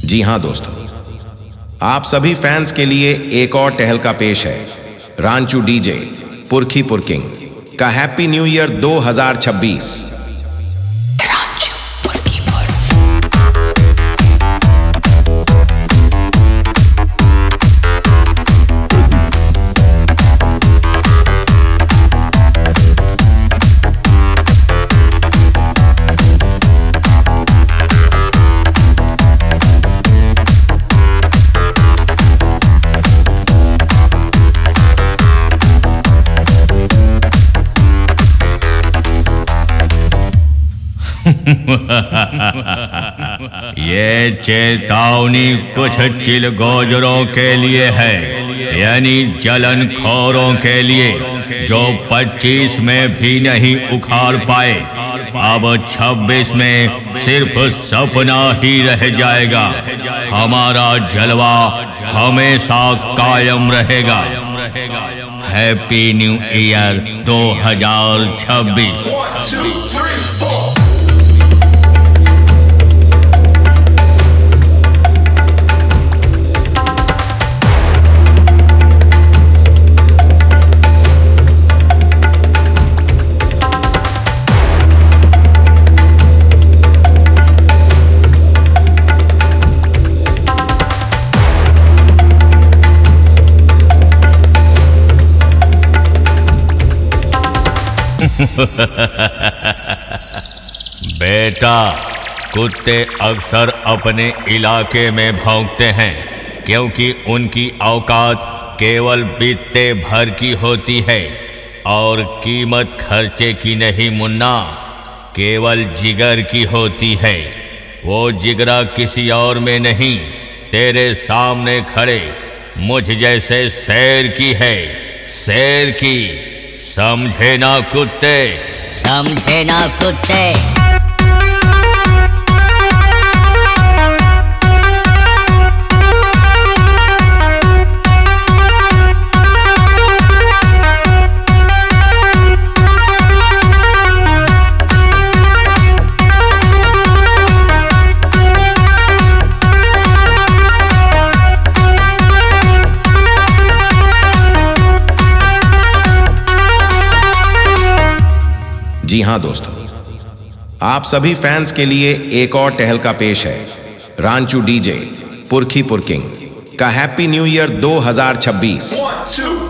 जी हाँ दोस्तों, आप सभी फैंस के लिए एक और टहलका पेश है रांचू डीजे पुरखी पुरकिंग का हैप्पी न्यू ईयर 2026। ये चेतावनी कुछ चिलगोजरों के लिए है, यानी जलनखोरों के लिए, जो 25 में भी नहीं उखाड़ पाए। अब 26 में सिर्फ सपना ही रह जाएगा। हमारा जलवा हमेशा कायम रहेगा। Happy new year 2026। बेटा, कुत्ते अक्सर अपने इलाके में भौंकते हैं क्योंकि उनकी औकात केवल बित्ते भर की होती है और कीमत खर्चे की नहीं मुन्ना, केवल जिगर की होती है। वो जिगरा किसी और में नहीं, तेरे सामने खड़े मुझ जैसे शेर की है, शेर की। समझे ना कुत्ते, समझे ना कुत्ते। जी हाँ दोस्तों, आप सभी फैंस के लिए एक और टहलका पेश है रांचू डीजे पुरखी पुरकिंग का हैप्पी न्यू ईयर 2026।